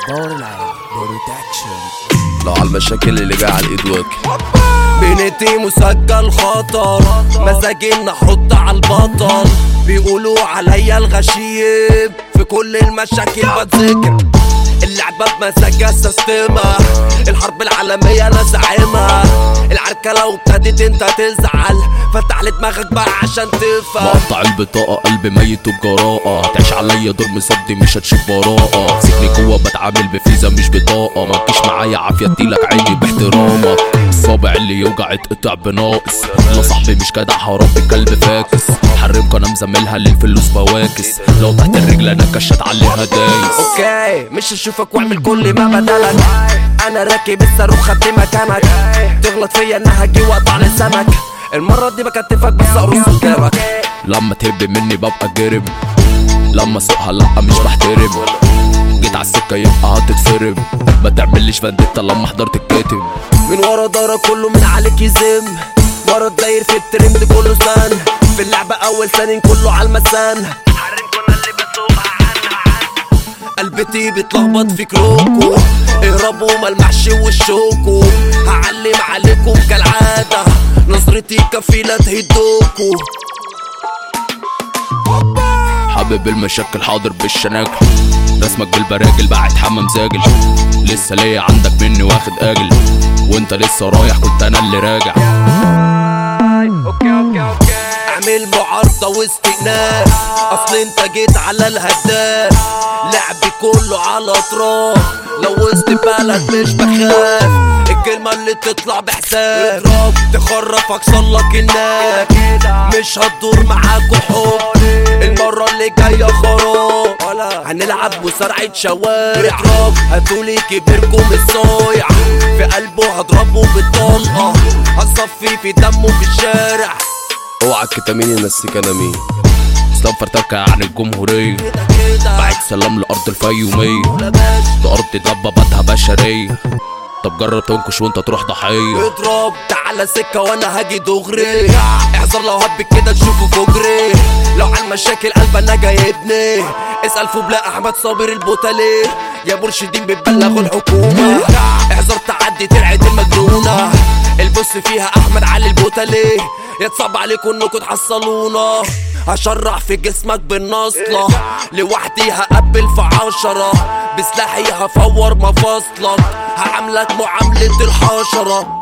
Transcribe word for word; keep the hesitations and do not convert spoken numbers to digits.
الباور العالي بروتكشن. لو على المشاكل اللي جايه على الايد واكل بنتي مسجل خطر، مزاجي نحط على البطل. بيقولوا عليا الغشيم، في كل المشاكل بتذكر. اللعبة بمزاجها سيستمة، الحرب العالمية انا زعيمها. العركة لو ابتدت انت تزعل، فتح لي دماغك بقى عشان تفهم. مقطع البطاقة قلبي ميت وبجراءة، تعيش عليا دور مصدي مش هتشوف براءة. سيبني جوا بتعامل بفيزا مش بطاقة، ما تجيش معايا عافية اديلك عيني باحترامك. الصابع اللي يوجع اتقطع بناقص، لا صاحبي مش جدع هربي كلب فاكس. حرمك انا مزملها للفلوس بواكس، لو تحت الرجل انا كشت عليها دايس. اوكي مش هشوفك واعمل كل ما بدلك، انا راكب الصاروخ خدت مكانك. تغلط فيا انا هجي واقطع لسانك، المرة دي بكتفك بس اقرص قدامك. لما تهب مني ببقى جرب، لما اسوقها لا مش بحترم. جيت عالسكة يبقى هتتفرم، ما تعمليش فندتا لما حضرت الكاتب. من ورا دارك كله من عليك يزم، ورا الداير في الترند كله سن. في اللعبة اول ثاني كله عالمسان. حرمكوا انا اللي بسوقها عنها. قلبتي بتلخبط في كروكو، اهربوا ملمحش وشوكو. هعلم عليكم كالعادة، نظرتي كفيلة تهدوكو. حابب المشاكل حاضر بالشناكل، رسمك بالبراجل بعد حمام زاجل. لسه ليا عندك مني واخد اجل، وانت لسه رايح كنت انا اللي راجع. اوكي اوكي اوكي اعمل معارضة واستئناف، اصل انت جيت على الهداف. لعبي كله على اطراف، لو وسط بلد مش بخاف. الكلمة اللي تطلع بحساب تخرف اكسرلك الناك. مش هتدور معاكوا حب، المرة اللي جاية خراب. هنلعب مصارعة شوارع، هاتولي كبيركم الصايع. في قلبه هضربه بالطلقة، هصفي في دمه في الشارع. اوعى الكتامين ينسيك انا مين، اسلام فرتكة عن الجمهورية. بعد سلام لأرض الفيومية، ده أرض دباباتها بشرية. طب جرب تنكش وانت تروح ضحية. اضرب تعالى سكة وانا هاجي دغري، احذر لو هبك كده تشوفه فجري. لو عالمشاكل قلب انا جايبني، اسأل فوبلا احمد صابر البوتالي. يا مرشدين بتبلغوا الحكومة، احذر تعدي ترعد المجنونة. البص فيها احمد علي البوتالي، يتصعب عليكم انكم تحصلونا. هشرح في جسمك بالنصلة، لوحدي هقبل في عشرة. بسلاحي هفور مفاصلك، هعاملك معاملة الحشرة.